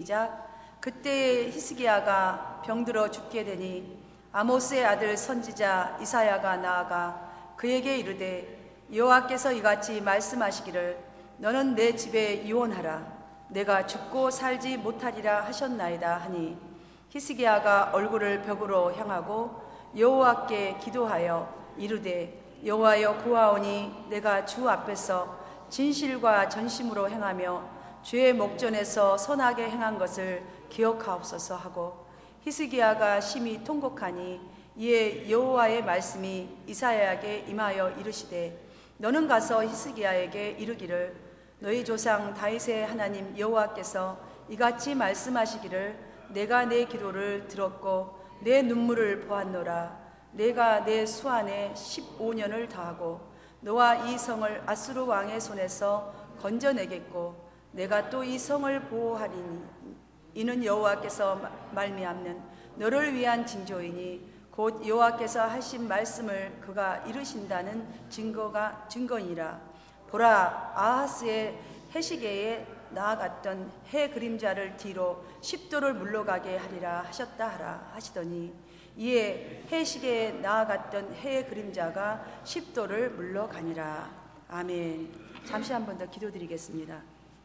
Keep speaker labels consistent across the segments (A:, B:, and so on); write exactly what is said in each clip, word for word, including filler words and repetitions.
A: 시작. 그때 히스기야가 병들어 죽게 되니 아모스의 아들 선지자 이사야가 나아가 그에게 이르되 여호와께서 이같이 말씀하시기를 너는 내 집에 유언하라. 내가 죽고 살지 못하리라 하셨나이다 하니 히스기야가 얼굴을 벽으로 향하고 여호와께 기도하여 이르되 여호와여 구하오니 내가 주 앞에서 진실과 전심으로 행하며 주의 목전에서 선하게 행한 것을 기억하옵소서 하고 히스기야가 심히 통곡하니 이에 여호와의 말씀이 이사야에게 임하여 이르시되 너는 가서 히스기야에게 이르기를 너희 조상 다윗의 하나님 여호와께서 이같이 말씀하시기를 내가 내 기도를 들었고 내 눈물을 보았노라. 내가 내 수안에 십오 년을 더하고 너와 이 성을 아수르 왕의 손에서 건져내겠고 내가 또 이 성을 보호하리니 이는 여호와께서 말미암는 너를 위한 징조이니 곧 여호와께서 하신 말씀을 그가 이루신다는 증거가 증거니라. 보라, 아하스의 해시계에 나아갔던 해 그림자를 뒤로 십도를 물러가게 하리라 하셨다 하라 하시더니 이에 해시계에 나아갔던 해의 그림자가 십도를 물러가니라. 아멘. 잠시 한 번 더 기도드리겠습니다.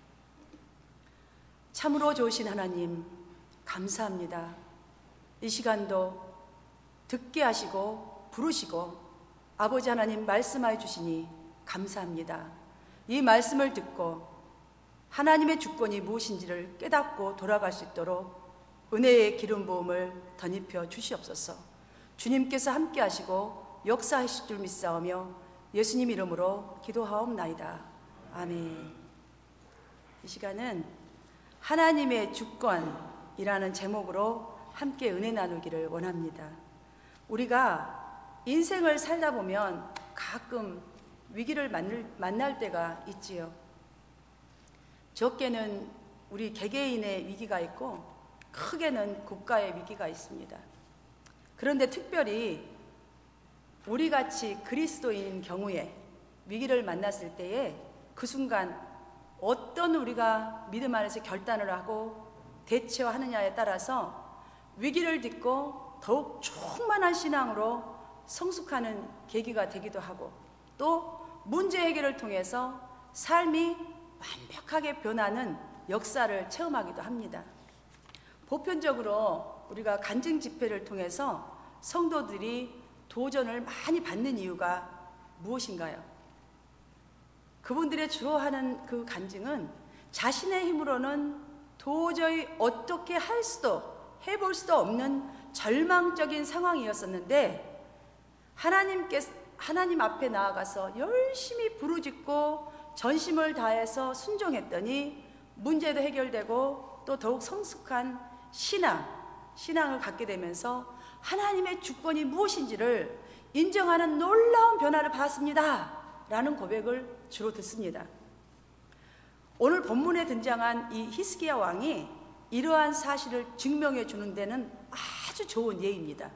A: 참으로 좋으신 하나님 감사합니다. 이 시간도 듣게 하시고 부르시고 아버지 하나님 말씀하여 주시니 감사합니다. 이 말씀을 듣고 하나님의 주권이 무엇인지를 깨닫고 돌아갈 수 있도록 은혜의 기름 부음을 덧입혀 주시옵소서. 주님께서 함께 하시고 역사하실 줄 믿사오며 예수님 이름으로 기도하옵나이다. 아멘. 이 시간은 하나님의 주권이라는 제목으로 함께 은혜 나누기를 원합니다. 우리가 인생을 살다 보면 가끔 위기를 만날, 만날 때가 있지요. 적게는 우리 개개인의 위기가 있고 크게는 국가의 위기가 있습니다. 그런데 특별히 우리같이 그리스도인인 경우에 위기를 만났을 때에 그 순간 어떤 우리가 믿음 안에서 결단을 하고 대처하느냐에 따라서 위기를 딛고 더욱 충만한 신앙으로 성숙하는 계기가 되기도 하고 또 문제 해결을 통해서 삶이 완벽하게 변하는 역사를 체험하기도 합니다. 보편적으로 우리가 간증 집회를 통해서 성도들이 도전을 많이 받는 이유가 무엇인가요? 그분들의 주로 하는 그 간증은 자신의 힘으로는 도저히 어떻게 할 수도 해볼 수도 없는 절망적인 상황이었었는데 하나님께서 하나님 앞에 나아가서 열심히 부르짖고 전심을 다해서 순종했더니 문제도 해결되고 또 더욱 성숙한 신앙, 신앙을 갖게 되면서 하나님의 주권이 무엇인지를 인정하는 놀라운 변화를 받았습니다 라는 고백을 주로 듣습니다. 오늘 본문에 등장한 이 히스기야 왕이 이러한 사실을 증명해 주는 데는 아주 좋은 예입니다.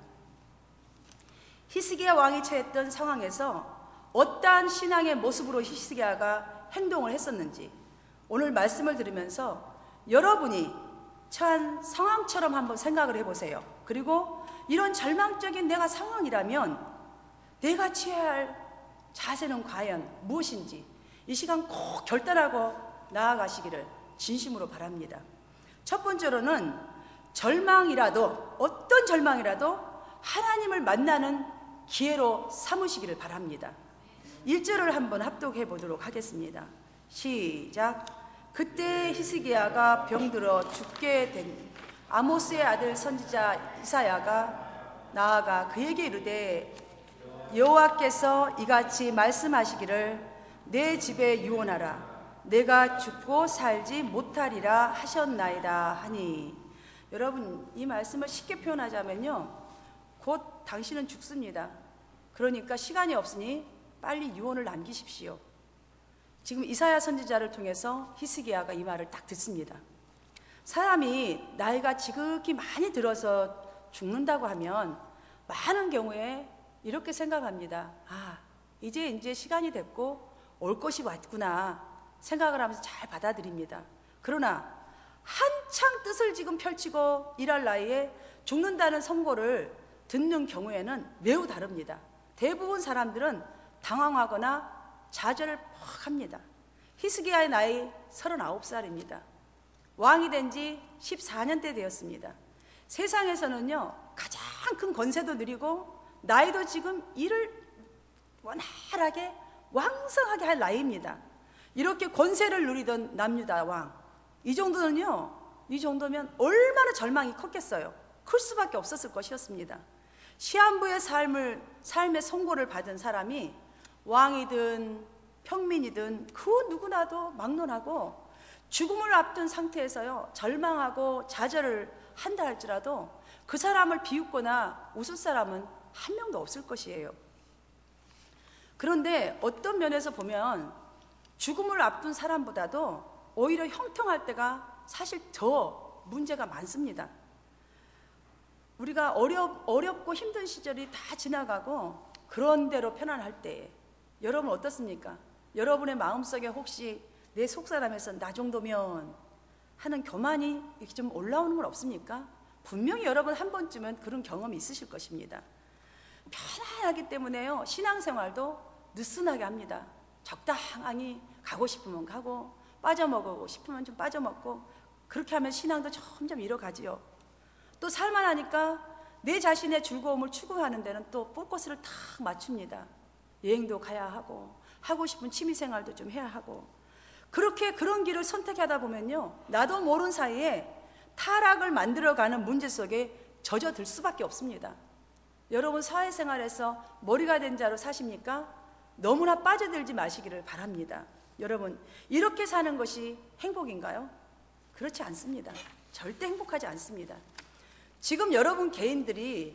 A: 히스기야 왕이 처했던 상황에서 어떠한 신앙의 모습으로 히스기야가 행동을 했었는지 오늘 말씀을 들으면서 여러분이 처한 상황처럼 한번 생각을 해보세요. 그리고 이런 절망적인 내가 상황이라면 내가 취해야 할 자세는 과연 무엇인지 이 시간 꼭 결단하고 나아가시기를 진심으로 바랍니다. 첫 번째로는 절망이라도 어떤 절망이라도 하나님을 만나는 기회로 삼으시기를 바랍니다. 일 절을 한번 합독해 보도록 하겠습니다. 시작. 그때 히스기야가 병들어 죽게 된 아모스의 아들 선지자 이사야가 나아가 그에게 이르되 여호와께서 이같이 말씀하시기를 내 집에 유언하라. 내가 죽고 살지 못하리라 하셨나이다 하니. 여러분, 이 말씀을 쉽게 표현하자면요, 곧 당신은 죽습니다. 그러니까 시간이 없으니 빨리 유언을 남기십시오. 지금 이사야 선지자를 통해서 히스기야가 이 말을 딱 듣습니다. 사람이 나이가 지극히 많이 들어서 죽는다고 하면 많은 경우에 이렇게 생각합니다. 아, 이제 이제 시간이 됐고 올 것이 왔구나 생각을 하면서 잘 받아들입니다. 그러나 한창 뜻을 지금 펼치고 일할 나이에 죽는다는 선고를 듣는 경우에는 매우 다릅니다. 대부분 사람들은 당황하거나 좌절을 퍽 합니다. 히스기야의 나이 서른아홉 살입니다. 왕이 된 지 십사 년째 되었습니다. 세상에서는요, 가장 큰 권세도 누리고 나이도 지금 일을 원활하게 왕성하게 할 나이입니다. 이렇게 권세를 누리던 남유다 왕, 이 정도는요, 이 정도면 얼마나 절망이 컸겠어요. 클 수밖에 없었을 것이었습니다. 시한부의 삶을, 삶의 선고를 받은 사람이 왕이든 평민이든 그 누구나도 막론하고 죽음을 앞둔 상태에서요, 절망하고 좌절을 한다 할지라도 그 사람을 비웃거나 웃을 사람은 한 명도 없을 것이에요. 그런데 어떤 면에서 보면 죽음을 앞둔 사람보다도 오히려 형통할 때가 사실 더 문제가 많습니다. 우리가 어렵, 어렵고 힘든 시절이 다 지나가고 그런 대로 편안할 때 여러분 어떻습니까? 여러분의 마음속에 혹시 내 속사람에서 나 정도면 하는 교만이 이렇게 좀 올라오는 건 없습니까? 분명히 여러분 한 번쯤은 그런 경험이 있으실 것입니다. 편안하기 때문에요, 신앙생활도 느슨하게 합니다. 적당히 가고 싶으면 가고 빠져먹고 싶으면 좀 빠져먹고 그렇게 하면 신앙도 점점 잃어가지요. 또 살만하니까 내 자신의 즐거움을 추구하는 데는 또 포커스를 탁 맞춥니다. 여행도 가야 하고 하고 싶은 취미생활도 좀 해야 하고 그렇게 그런 길을 선택하다 보면요, 나도 모르는 사이에 타락을 만들어가는 문제 속에 젖어들 수밖에 없습니다. 여러분 사회생활에서 머리가 된 자로 사십니까? 너무나 빠져들지 마시기를 바랍니다. 여러분 이렇게 사는 것이 행복인가요? 그렇지 않습니다. 절대 행복하지 않습니다. 지금 여러분 개인들이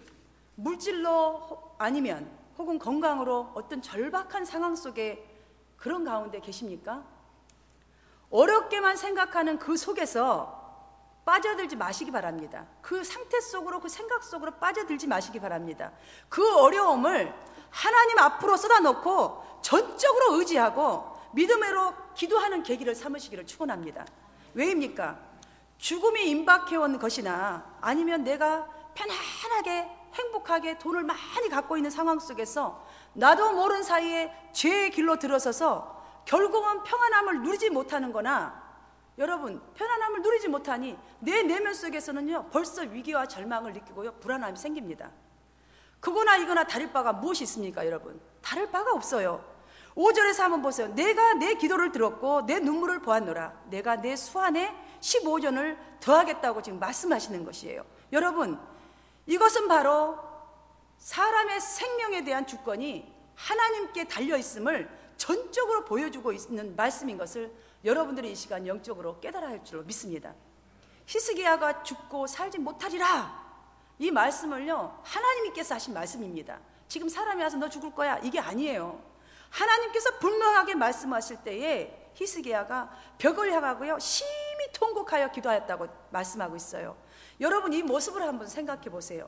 A: 물질로 아니면 혹은 건강으로 어떤 절박한 상황 속에 그런 가운데 계십니까? 어렵게만 생각하는 그 속에서 빠져들지 마시기 바랍니다. 그 상태 속으로, 그 생각 속으로 빠져들지 마시기 바랍니다. 그 어려움을 하나님 앞으로 쏟아놓고 전적으로 의지하고 믿음으로 기도하는 계기를 삼으시기를 축원합니다. 왜입니까? 죽음이 임박해온 것이나 아니면 내가 편안하게 행복하게 돈을 많이 갖고 있는 상황 속에서 나도 모르는 사이에 죄의 길로 들어서서 결국은 평안함을 누리지 못하는 거나, 여러분 편안함을 누리지 못하니 내 내면 속에서는요 벌써 위기와 절망을 느끼고요 불안함이 생깁니다. 그거나 이거나 다를 바가 무엇이 있습니까? 여러분 다를 바가 없어요. 오 절에서 한번 보세요. 내가 내 기도를 들었고 내 눈물을 보았노라. 내가 내 수완에 십오 전을 더하겠다고 지금 말씀하시는 것이에요. 여러분 이것은 바로 사람의 생명에 대한 주권이 하나님께 달려있음을 전적으로 보여주고 있는 말씀인 것을 여러분들이 이 시간 영적으로 깨달아야 할 줄로 믿습니다. 히스기야가 죽고 살지 못하리라, 이 말씀을요 하나님께서 하신 말씀입니다. 지금 사람이 와서 너 죽을 거야 이게 아니에요. 하나님께서 분명하게 말씀하실 때에 히스기야가 벽을 향하고요 심히 통곡하여 기도하였다고 말씀하고 있어요. 여러분 이 모습을 한번 생각해 보세요.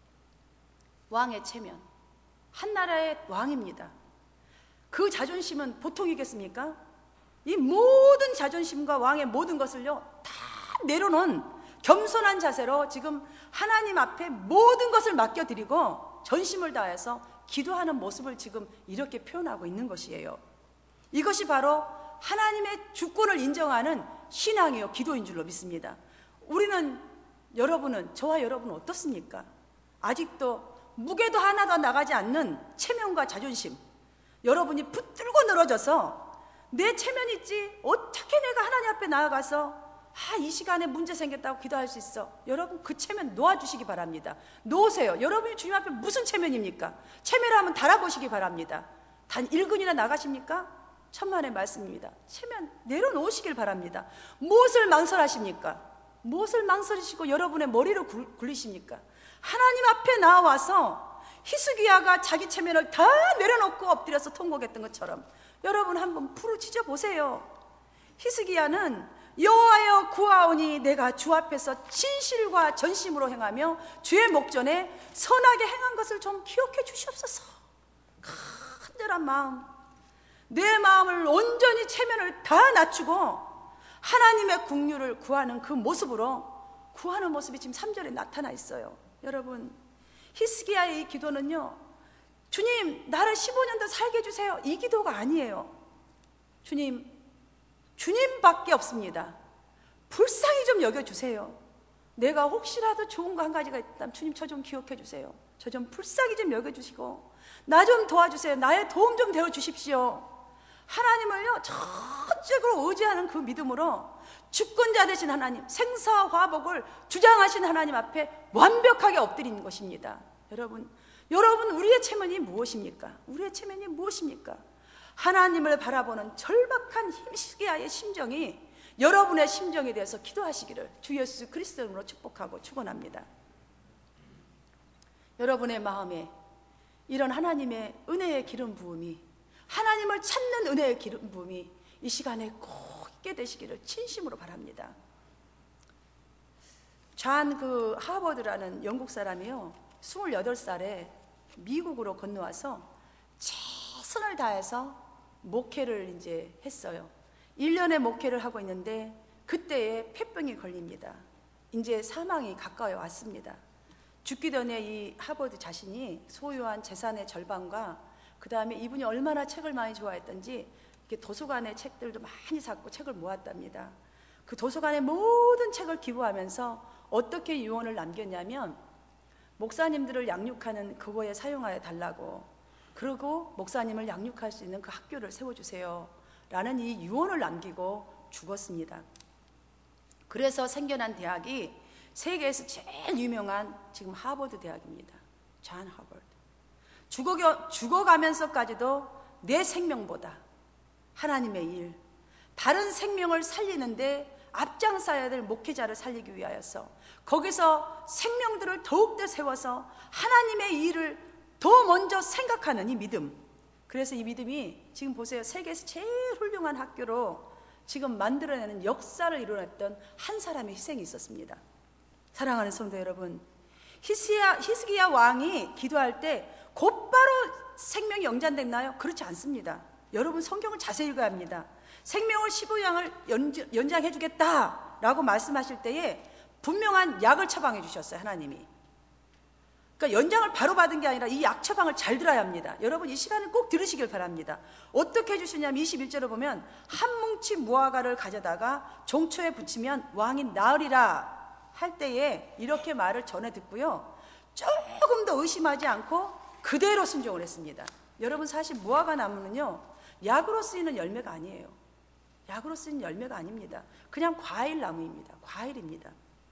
A: 왕의 체면, 한 나라의 왕입니다. 그 자존심은 보통이겠습니까? 이 모든 자존심과 왕의 모든 것을요 다 내려놓은 겸손한 자세로 지금 하나님 앞에 모든 것을 맡겨드리고 전심을 다해서 기도하는 모습을 지금 이렇게 표현하고 있는 것이에요. 이것이 바로 하나님의 주권을 인정하는 신앙이요 기도인 줄로 믿습니다. 우리는, 여러분은, 저와 여러분은 어떻습니까? 아직도 무게도 하나도 나가지 않는 체면과 자존심, 여러분이 붙들고 늘어져서 내 체면 있지 어떻게 내가 하나님 앞에 나아가서 아, 이 시간에 문제 생겼다고 기도할 수 있어. 여러분 그 체면 놓아주시기 바랍니다. 놓으세요. 여러분이 주님 앞에 무슨 체면입니까? 체면을 한번 달아보시기 바랍니다. 단 일근이나 나가십니까? 천만의 말씀입니다. 체면 내려놓으시길 바랍니다. 무엇을 망설하십니까? 무엇을 망설이시고 여러분의 머리를 굴리십니까? 하나님 앞에 나와서 히스기야가 자기 체면을 다 내려놓고 엎드려서 통곡했던 것처럼 여러분 한번 부르짖어 보세요. 히스기야는 여호와여 구하오니 내가 주 앞에서 진실과 전심으로 행하며 주의 목전에 선하게 행한 것을 좀 기억해 주시옵소서. 간절한 마음, 내 마음을 온전히 체면을 다 낮추고 하나님의 국류를 구하는 그 모습으로 구하는 모습이 지금 삼 절에 나타나 있어요. 여러분, 히스기야의 이 기도는요, 주님 나를 십오 년 더 살게 해주세요, 이 기도가 아니에요. 주님, 주님밖에 없습니다. 불쌍히 좀 여겨주세요. 내가 혹시라도 좋은 거 한 가지가 있다면 주님 저 좀 기억해 주세요. 저 좀 불쌍히 좀 여겨주시고 나 좀 도와주세요. 나의 도움 좀 되어주십시오. 하나님을요 전적으로 의지하는 그 믿음으로 주권자 되신 하나님, 생사와 화복을 주장하신 하나님 앞에 완벽하게 엎드리는 것입니다. 여러분, 여러분 우리의 체면이 무엇입니까? 우리의 체면이 무엇입니까? 하나님을 바라보는 절박한 히스기야의 심정이 여러분의 심정에 대해서 기도하시기를 주 예수 그리스도의 이름으로 축복하고 축원합니다. 여러분의 마음에 이런 하나님의 은혜의 기름 부음이, 하나님을 찾는 은혜의 기름 부음이 이 시간에 꼭 있게 되시기를 진심으로 바랍니다. 존 그 하버드라는 영국 사람이요, 스물여덟 살에 미국으로 건너와서 최선을 다해서 목회를 이제 했어요. 일 년의 목회를 하고 있는데 그때에 폐병이 걸립니다. 이제 사망이 가까워 왔습니다. 죽기 전에 이 하버드 자신이 소유한 재산의 절반과 그 다음에 이분이 얼마나 책을 많이 좋아했던지 이렇게 도서관의 책들도 많이 샀고 책을 모았답니다. 그 도서관의 모든 책을 기부하면서 어떻게 유언을 남겼냐면, 목사님들을 양육하는 그거에 사용하여 달라고, 그리고 목사님을 양육할 수 있는 그 학교를 세워주세요 라는 이 유언을 남기고 죽었습니다. 그래서 생겨난 대학이 세계에서 제일 유명한 지금 하버드 대학입니다. 존 하버드. 죽어, 죽어가면서까지도 내 생명보다 하나님의 일, 다른 생명을 살리는데 앞장서야 될 목회자를 살리기 위하여서 거기서 생명들을 더욱더 세워서 하나님의 일을 더 먼저 생각하는 이 믿음, 그래서 이 믿음이 지금 보세요, 세계에서 제일 훌륭한 학교로 지금 만들어내는 역사를 이뤄냈던 한 사람의 희생이 있었습니다. 사랑하는 성도 여러분, 히스기야, 히스기야 왕이 기도할 때 곧바로 생명이 연장됐나요? 그렇지 않습니다. 여러분 성경을 자세히 읽어야 합니다. 생명을 십오 년을 연장해 주겠다라고 말씀하실 때에 분명한 약을 처방해 주셨어요, 하나님이. 그러니까 연장을 바로 받은 게 아니라 이 약 처방을 잘 들어야 합니다. 여러분 이 시간에 꼭 들으시길 바랍니다. 어떻게 해주시냐면 이십일 절에 보면 한 뭉치 무화과를 가져다가 종초에 붙이면 왕이 나으리라 할 때에 이렇게 말을 전해 듣고요, 조금 더 의심하지 않고 그대로 순종을 했습니다. 여러분 사실 무화과 나무는요 약으로 쓰이는 열매가 아니에요. 약으로 쓰이는 열매가 아닙니다. 그냥 과일 나무입니다. 과일입니다.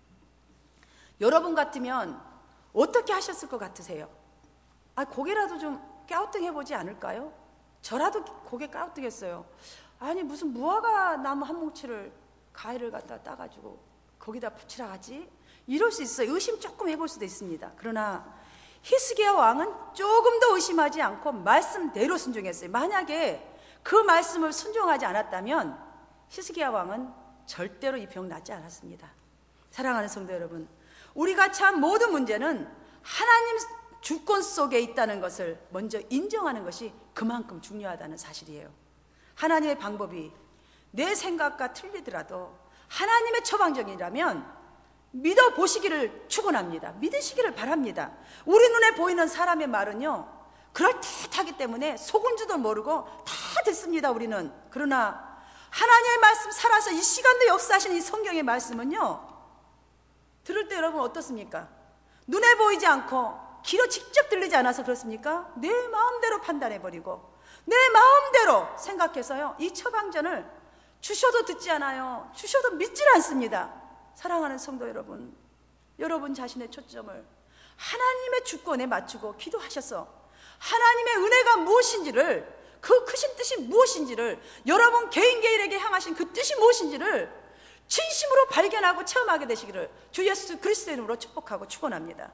A: 여러분 같으면 어떻게 하셨을 것 같으세요? 아, 고개라도 좀 갸우뚱해보지 않을까요? 저라도 고개 갸우뚱했어요. 아니 무슨 무화과 나무 한 뭉치를 과일을 갖다 따가지고 거기다 붙이라 하지? 이럴 수 있어요. 의심 조금 해볼 수도 있습니다. 그러나 히스기야 왕은 조금 더 의심하지 않고 말씀대로 순종했어요. 만약에 그 말씀을 순종하지 않았다면 히스기야 왕은 절대로 이 병 낫지 않았습니다. 사랑하는 성도 여러분, 우리가 참 모든 문제는 하나님 주권 속에 있다는 것을 먼저 인정하는 것이 그만큼 중요하다는 사실이에요. 하나님의 방법이 내 생각과 틀리더라도 하나님의 처방전이라면 믿어보시기를 축원합니다. 믿으시기를 바랍니다. 우리 눈에 보이는 사람의 말은요 그럴듯하기 때문에 속은 줄도 모르고 다 듣습니다, 우리는. 그러나 하나님의 말씀 살아서 이 시간도 역사하신 이 성경의 말씀은요, 들을 때 여러분 어떻습니까? 눈에 보이지 않고 귀로 직접 들리지 않아서 그렇습니까? 내 마음대로 판단해버리고 내 마음대로 생각해서요 이 처방전을 주셔도 듣지 않아요. 주셔도 믿질 않습니다. 사랑하는 성도 여러분, 여러분 자신의 초점을 하나님의 주권에 맞추고 기도하셔서 하나님의 은혜가 무엇인지를, 그 크신 뜻이 무엇인지를, 여러분 개인 개인에게 향하신 그 뜻이 무엇인지를 진심으로 발견하고 체험하게 되시기를 주 예수 그리스도의 이름으로 축복하고 축원합니다.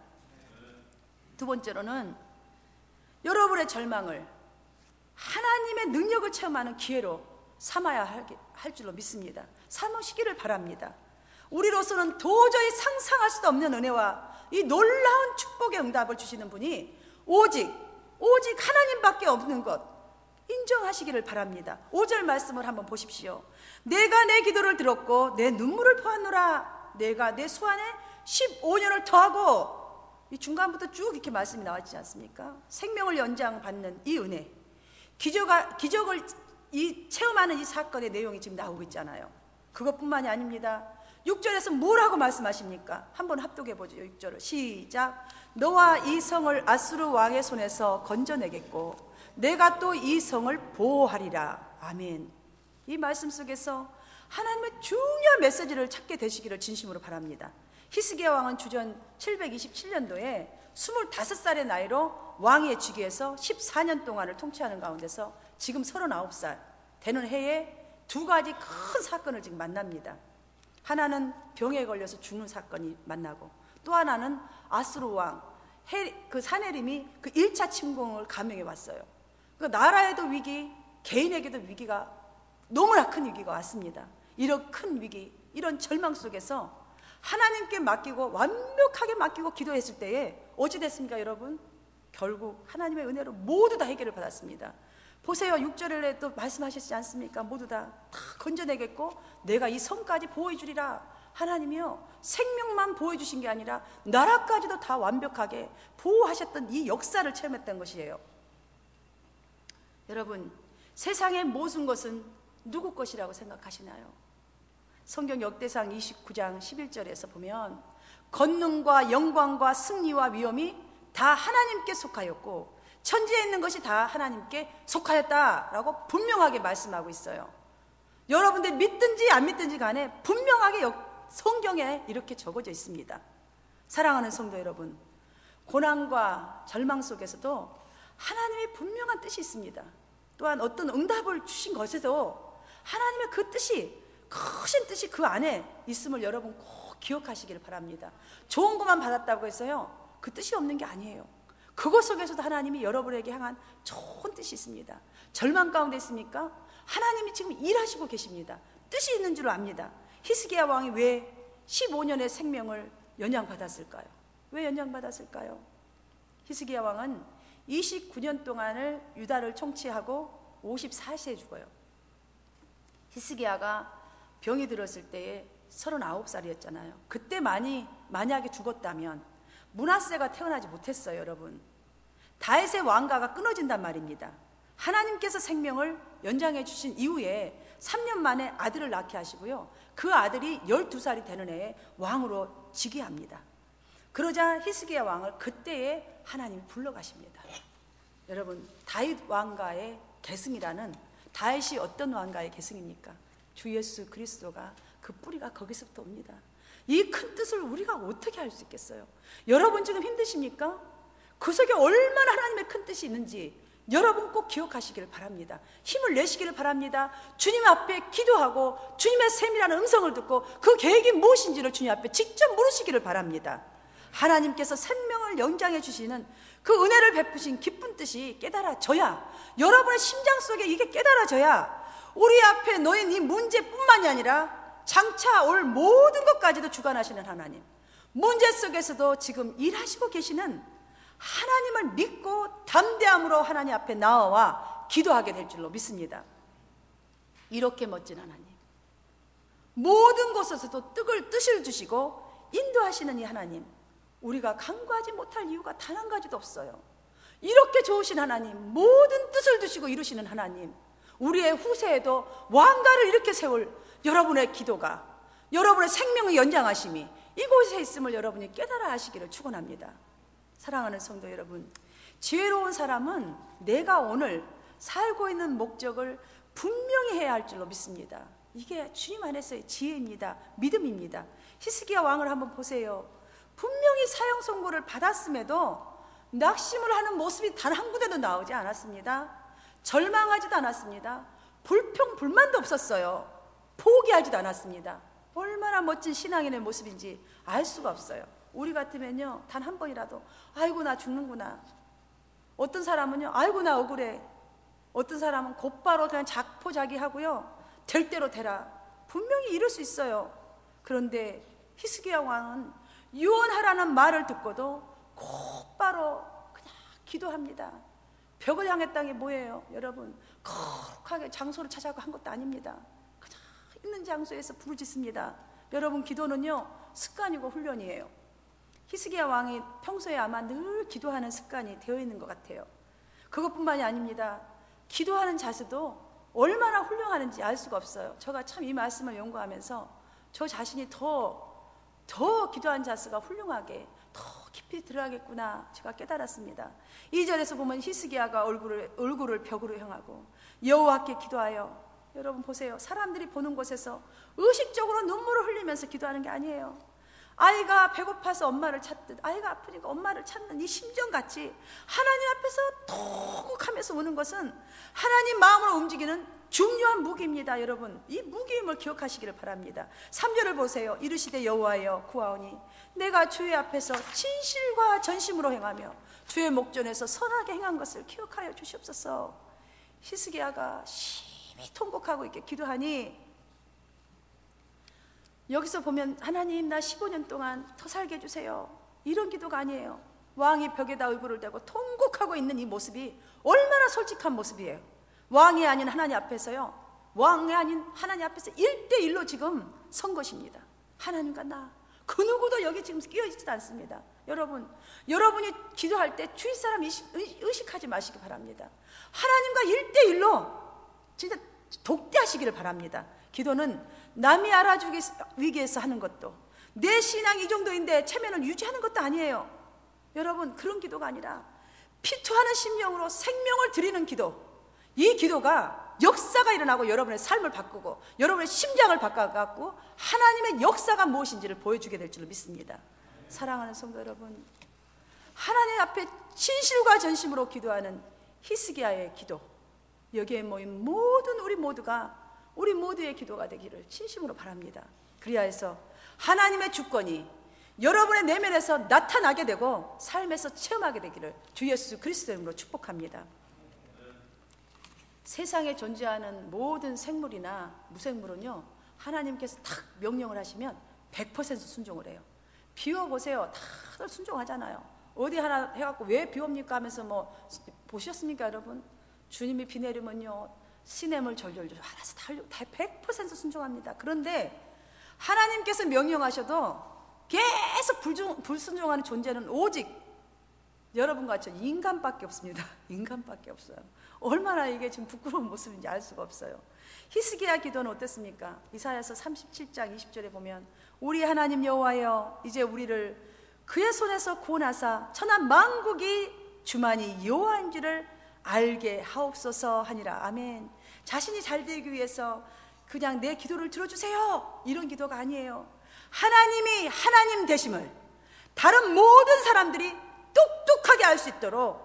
A: 두 번째로는 여러분의 절망을 하나님의 능력을 체험하는 기회로 삼아야 할 줄로 믿습니다. 삼으시기를 바랍니다. 우리로서는 도저히 상상할 수도 없는 은혜와 이 놀라운 축복의 응답을 주시는 분이 오직 오직 하나님밖에 없는 것 인정하시기를 바랍니다. 오 절 말씀을 한번 보십시오. 내가 내 기도를 들었고 내 눈물을 보았노라. 내가 내 수완에 십오 년을 더하고, 이 중간부터 쭉 이렇게 말씀이 나왔지 않습니까? 생명을 연장받는 이 은혜, 기적아, 기적을 이 체험하는 이 사건의 내용이 지금 나오고 있잖아요. 그것뿐만이 아닙니다. 육 절에서 뭐라고 말씀하십니까? 한번 합독해보죠. 육 절을 시작. 너와 이 성을 아수르 왕의 손에서 건져내겠고 내가 또 이 성을 보호하리라. 아멘. 이 말씀 속에서 하나님의 중요한 메시지를 찾게 되시기를 진심으로 바랍니다. 히스기야 왕은 주전 칠백이십칠 년도에 스물다섯 살의 나이로 왕위에 즉위해서 십사 년 동안을 통치하는 가운데서 지금 서른아홉 살 되는 해에 두 가지 큰 사건을 지금 만납니다. 하나는 병에 걸려서 죽는 사건이 만나고, 또 하나는 아수르 왕 그 사네림이 그 일 차 침공을 감행해 왔어요. 그 나라에도 위기, 개인에게도 위기가, 너무나 큰 위기가 왔습니다. 이런 큰 위기, 이런 절망 속에서 하나님께 맡기고 완벽하게 맡기고 기도했을 때에 어찌 됐습니까 여러분? 결국 하나님의 은혜로 모두 다 해결을 받았습니다. 보세요, 육 절에 또 말씀하셨지 않습니까? 모두 다, 다 건져내겠고 내가 이 성까지 보호해 주리라. 하나님이요, 생명만 보호해 주신 게 아니라 나라까지도 다 완벽하게 보호하셨던 이 역사를 체험했던 것이에요. 여러분, 세상의 모든 것은 누구 것이라고 생각하시나요? 성경 역대상 이십구 장 십일 절에서 보면 권능과 영광과 승리와 위엄이 다 하나님께 속하였고 천지에 있는 것이 다 하나님께 속하였다라고 분명하게 말씀하고 있어요. 여러분들 믿든지 안 믿든지 간에 분명하게 성경에 이렇게 적어져 있습니다. 사랑하는 성도 여러분, 고난과 절망 속에서도 하나님의 분명한 뜻이 있습니다. 또한 어떤 응답을 주신 것에도 하나님의 그 뜻이, 크신 뜻이 그 안에 있음을 여러분 꼭 기억하시기를 바랍니다. 좋은 것만 받았다고 해서요, 그 뜻이 없는 게 아니에요. 그것 속에서도 하나님이 여러분에게 향한 좋은 뜻이 있습니다. 절망 가운데 있습니까? 하나님이 지금 일하시고 계십니다. 뜻이 있는 줄 압니다. 히스기야 왕이 왜 십오 년의 생명을 연장받았을까요? 왜 연장받았을까요? 히스기야 왕은 이십구 년 동안을 유다를 통치하고 오십사 세에 죽어요. 히스기야가 병이 들었을 때에 서른아홉 살이었잖아요. 그때 많이 만약에 죽었다면 므낫세가 태어나지 못했어요. 여러분, 다윗의 왕가가 끊어진단 말입니다. 하나님께서 생명을 연장해 주신 이후에 삼 년 만에 아들을 낳게 하시고요, 그 아들이 열두 살이 되는 해에 왕으로 즉위합니다. 그러자 히스기야 왕을 그때에 하나님이 불러가십니다. 여러분, 다윗 왕가의 계승이라는, 다윗이 어떤 왕가의 계승입니까? 주 예수 그리스도가, 그 뿌리가 거기서부터 옵니다. 이 큰 뜻을 우리가 어떻게 할 수 있겠어요? 여러분 지금 힘드십니까? 그 속에 얼마나 하나님의 큰 뜻이 있는지 여러분 꼭 기억하시기를 바랍니다. 힘을 내시기를 바랍니다. 주님 앞에 기도하고 주님의 세밀한 음성을 듣고 그 계획이 무엇인지를 주님 앞에 직접 물으시기를 바랍니다. 하나님께서 생명을 연장해 주시는 그 은혜를 베푸신 기쁜 뜻이 깨달아져야, 여러분의 심장 속에 이게 깨달아져야 우리 앞에 놓인 이 문제뿐만이 아니라 장차 올 모든 것까지도 주관하시는 하나님, 문제 속에서도 지금 일하시고 계시는 하나님을 믿고 담대함으로 하나님 앞에 나와 기도하게 될 줄로 믿습니다. 이렇게 멋진 하나님, 모든 곳에서도 뜻을, 뜻을 주시고 인도하시는 이 하나님, 우리가 간구하지 못할 이유가 단 한 가지도 없어요. 이렇게 좋으신 하나님, 모든 뜻을 주시고 이루시는 하나님, 우리의 후세에도 왕가를 이렇게 세울 여러분의 기도가, 여러분의 생명의 연장하심이 이곳에 있음을 여러분이 깨달아 하시기를 축원합니다. 사랑하는 성도 여러분, 지혜로운 사람은 내가 오늘 살고 있는 목적을 분명히 해야 할 줄로 믿습니다. 이게 주님 안에서의 지혜입니다. 믿음입니다. 히스기야 왕을 한번 보세요. 분명히 사형 선고를 받았음에도 낙심을 하는 모습이 단 한 군데도 나오지 않았습니다. 절망하지도 않았습니다. 불평 불만도 없었어요. 포기하지도 않았습니다. 얼마나 멋진 신앙인의 모습인지 알 수가 없어요. 우리 같으면요, 단 한 번이라도 아이고 나 죽는구나. 어떤 사람은요, 아이고 나 억울해. 어떤 사람은 곧바로 그냥 자포자기하고요, 될 대로 되라. 분명히 이럴 수 있어요. 그런데 히스기야 왕은 유언하라는 말을 듣고도 곧바로 그냥 기도합니다. 벽을 향했다는 게 뭐예요? 여러분, 거룩하게 장소를 찾아가고 한 것도 아닙니다. 그냥 있는 장소에서 부르짖습니다. 여러분, 기도는요 습관이고 훈련이에요. 히스기야 왕이 평소에 아마 늘 기도하는 습관이 되어 있는 것 같아요. 그것뿐만이 아닙니다. 기도하는 자세도 얼마나 훌륭하는지 알 수가 없어요. 제가 참 이 말씀을 연구하면서 저 자신이 더, 더 기도한 자세가 훌륭하게 더 깊이 들어가겠구나 제가 깨달았습니다. 이 절에서 보면 히스기야가 얼굴을, 얼굴을 벽으로 향하고 여호와께 기도하여, 여러분 보세요. 사람들이 보는 곳에서 의식적으로 눈물을 흘리면서 기도하는 게 아니에요. 아이가 배고파서 엄마를 찾듯, 아이가 아프니까 엄마를 찾는 이 심정같이 하나님 앞에서 통곡하면서 우는 것은 하나님 마음을 움직이는 중요한 무기입니다. 여러분, 이 무기임을 기억하시기를 바랍니다. 삼 절을 보세요. 이르시되 여호와여 구하오니 내가 주의 앞에서 진실과 전심으로 행하며 주의 목전에서 선하게 행한 것을 기억하여 주시옵소서. 히스기야가 심히 통곡하고 이렇게 기도하니, 여기서 보면 하나님 나 십오 년 동안 더 살게 해주세요, 이런 기도가 아니에요. 왕이 벽에다 얼굴을 대고 통곡하고 있는 이 모습이 얼마나 솔직한 모습이에요. 왕이 아닌 하나님 앞에서요, 왕이 아닌 하나님 앞에서 일대일로 지금 선 것입니다. 하나님과 나, 그 누구도 여기 지금 끼어있지도 않습니다. 여러분, 여러분이 기도할 때 주위 사람 의식, 의식하지 마시기 바랍니다. 하나님과 일대일로 진짜 독대하시기를 바랍니다. 기도는 남이 알아주기 위해서 하는 것도, 내 신앙이 이 정도인데 체면을 유지하는 것도 아니에요. 여러분, 그런 기도가 아니라 피투하는 심령으로 생명을 드리는 기도, 이 기도가 역사가 일어나고 여러분의 삶을 바꾸고 여러분의 심장을 바꿔갖고 하나님의 역사가 무엇인지를 보여주게 될 줄로 믿습니다. 사랑하는 성도 여러분, 하나님 앞에 진실과 전심으로 기도하는 히스기야의 기도, 여기에 모인 모든 우리 모두가 우리 모두의 기도가 되기를 진심으로 바랍니다. 그리하여서 하나님의 주권이 여러분의 내면에서 나타나게 되고 삶에서 체험하게 되기를 주 예수 그리스도의 이름으로 축복합니다. 세상에 존재하는 모든 생물이나 무생물은요, 하나님께서 딱 명령을 하시면 백 퍼센트 순종을 해요. 비워보세요. 다들 순종하잖아요. 어디 하나 해갖고 왜 비웁니까 하면서 뭐 보셨습니까 여러분? 주님이 비 내리면요 시냇물 절절절 알아서 다 백 퍼센트 순종합니다. 그런데 하나님께서 명령하셔도 계속 불중, 불순종하는 존재는 오직 여러분과 같이 인간밖에 없습니다. 인간밖에 없어요. 얼마나 이게 지금 부끄러운 모습인지 알 수가 없어요. 히스기야 기도는 어땠습니까? 이사야서 삼십칠 장 이십 절에 보면 우리 하나님 여호와여 이제 우리를 그의 손에서 구원하사 천한 만국이 주만이 여호와인 줄을 알게 하옵소서 하니라. 아멘. 자신이 잘 되기 위해서 그냥 내 기도를 들어주세요, 이런 기도가 아니에요. 하나님이 하나님 되심을 다른 모든 사람들이 똑똑하게 알 수 있도록,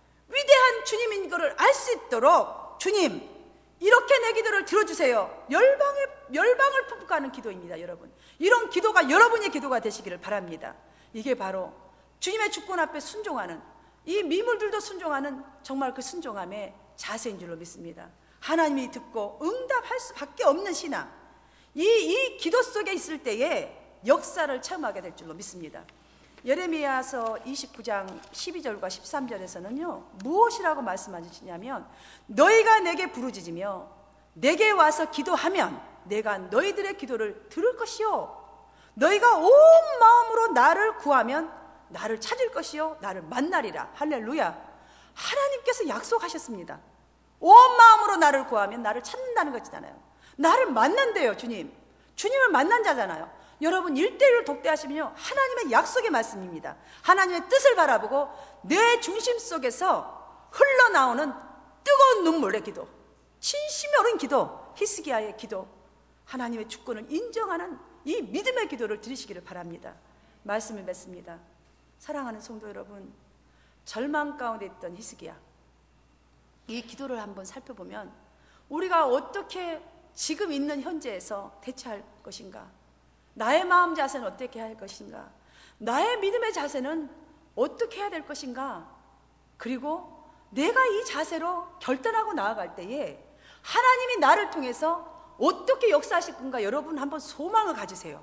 A: 위대한 주님인 것을 알 수 있도록, 주님 이렇게 내 기도를 들어주세요, 열방의, 열방을 품고가는 기도입니다. 여러분, 이런 기도가 여러분의 기도가 되시기를 바랍니다. 이게 바로 주님의 주권 앞에 순종하는, 이 미물들도 순종하는 정말 그 순종함의 자세인 줄로 믿습니다. 하나님이 듣고 응답할 수밖에 없는 신앙, 이, 이 기도 속에 있을 때에 역사를 체험하게 될 줄로 믿습니다. 예레미야서 이십구 장 십이 절과 십삼 절에서는요 무엇이라고 말씀하시냐면, 너희가 내게 부르짖으며 내게 와서 기도하면 내가 너희들의 기도를 들을 것이요, 너희가 온 마음으로 나를 구하면 나를 찾을 것이요 나를 만나리라. 할렐루야. 하나님께서 약속하셨습니다. 온 마음으로 나를 구하면 나를 찾는다는 것이잖아요. 나를 만난대요. 주님, 주님을 만난 자잖아요. 여러분, 일대일로 독대하시면요 하나님의 약속의 말씀입니다. 하나님의 뜻을 바라보고 내 중심 속에서 흘러나오는 뜨거운 눈물의 기도, 진심이 어린 기도, 히스기야의 기도, 하나님의 주권을 인정하는 이 믿음의 기도를 드리시기를 바랍니다. 말씀을 맺습니다. 사랑하는 성도 여러분, 절망 가운데 있던 히스기야, 이 기도를 한번 살펴보면 우리가 어떻게 지금 있는 현재에서 대처할 것인가, 나의 마음 자세는 어떻게 할 것인가, 나의 믿음의 자세는 어떻게 해야 될 것인가, 그리고 내가 이 자세로 결단하고 나아갈 때에 하나님이 나를 통해서 어떻게 역사하실 건가, 여러분 한번 소망을 가지세요.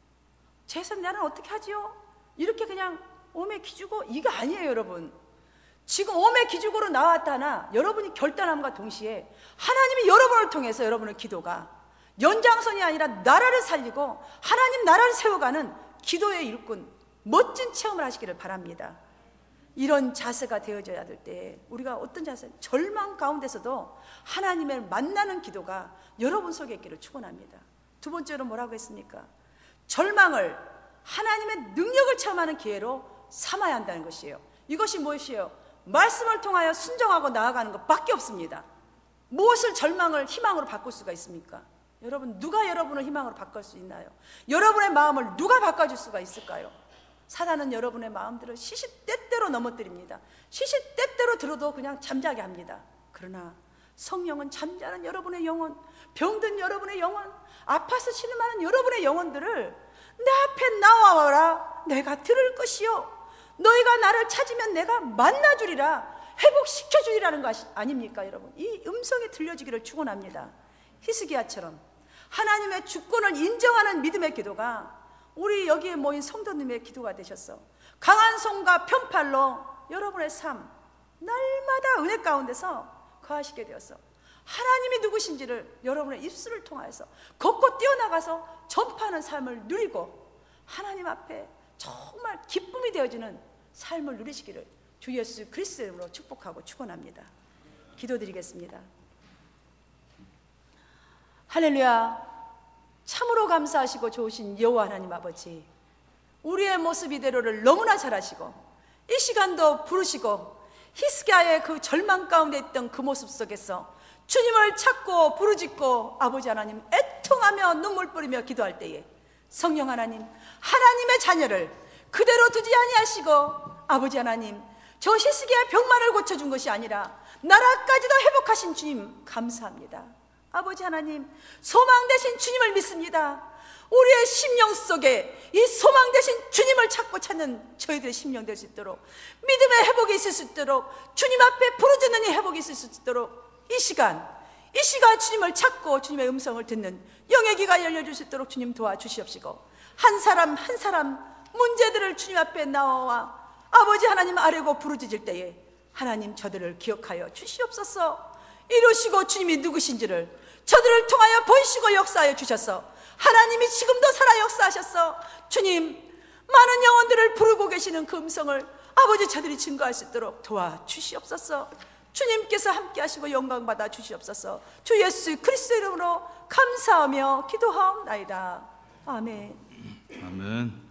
A: 제선 나는 어떻게 하지요? 이렇게 그냥 오매 기죽어, 이게 아니에요. 여러분, 지금 오매 기죽어로 나왔다나 여러분이 결단함과 동시에 하나님이 여러분을 통해서 여러분의 기도가 연장선이 아니라 나라를 살리고 하나님 나라를 세워가는 기도의 일꾼, 멋진 체험을 하시기를 바랍니다. 이런 자세가 되어져야 될 때 우리가 어떤 자세, 절망 가운데서도 하나님을 만나는 기도가 여러분 속에 있기를 축원합니다. 두 번째로 뭐라고 했습니까? 절망을 하나님의 능력을 체험하는 기회로 삼아야 한다는 것이에요. 이것이 무엇이에요? 말씀을 통하여 순종하고 나아가는 것밖에 없습니다. 무엇을 절망을 희망으로 바꿀 수가 있습니까? 여러분, 누가 여러분을 희망으로 바꿀 수 있나요? 여러분의 마음을 누가 바꿔줄 수가 있을까요? 사단은 여러분의 마음들을 시시때때로 넘어뜨립니다. 시시때때로 들어도 그냥 잠자게 합니다. 그러나 성령은 잠자는 여러분의 영혼, 병든 여러분의 영혼, 아파서 신음하는 여러분의 영혼들을 내 앞에 나와라, 내가 들을 것이요, 너희가 나를 찾으면 내가 만나주리라, 회복시켜주리라는 것이 아닙니까? 여러분, 이 음성이 들려지기를 축원합니다. 히스기야처럼 하나님의 주권을 인정하는 믿음의 기도가 우리 여기에 모인 성도님의 기도가 되셨어. 강한 손과 편팔로 여러분의 삶 날마다 은혜 가운데서 거하시게 되었어. 하나님이 누구신지를 여러분의 입술을 통하여서 걷고 뛰어나가서 전파하는 삶을 누리고 하나님 앞에 정말 기쁨이 되어지는 삶을 누리시기를 주 예수 그리스도의 이름으로 축복하고 축원합니다. 기도드리겠습니다. 할렐루야. 참으로 감사하시고 좋으신 여호와 하나님 아버지, 우리의 모습 이대로를 너무나 잘 아시고 이 시간도 부르시고 히스기야의 그 절망 가운데 있던 그 모습 속에서 주님을 찾고 부르짖고 아버지 하나님 애통하며 눈물 뿌리며 기도할 때에 성령 하나님, 하나님의 자녀를 그대로 두지 아니하시고 아버지 하나님, 저 히스기야 병만을 고쳐준 것이 아니라 나라까지도 회복하신 주님 감사합니다. 아버지 하나님, 소망 되신 주님을 믿습니다. 우리의 심령 속에 이 소망 되신 주님을 찾고 찾는 저희들의 심령 될 수 있도록, 믿음의 회복이 있을 수 있도록, 주님 앞에 부르짖는 이 회복이 있을 수 있도록 이 시간, 이 시간 주님을 찾고 주님의 음성을 듣는 영의 귀가 열려줄 수 있도록 주님 도와주시옵시고, 한 사람 한 사람 문제들을 주님 앞에 나와 아버지 하나님 아뢰고 부르짖을 때에 하나님 저들을 기억하여 주시옵소서. 이루시고 주님이 누구신지를 저들을 통하여 보이시고 역사하여 주셔서 하나님이 지금도 살아 역사하셨어. 주님, 많은 영혼들을 부르고 계시는 그 음성을 아버지 저들이 증거할 수 있도록 도와주시옵소서. 주님께서 함께 하시고 영광 받아 주시옵소서. 주 예수 그리스도 이름으로 감사하며 기도하옵나이다. 아멘.
B: 아멘.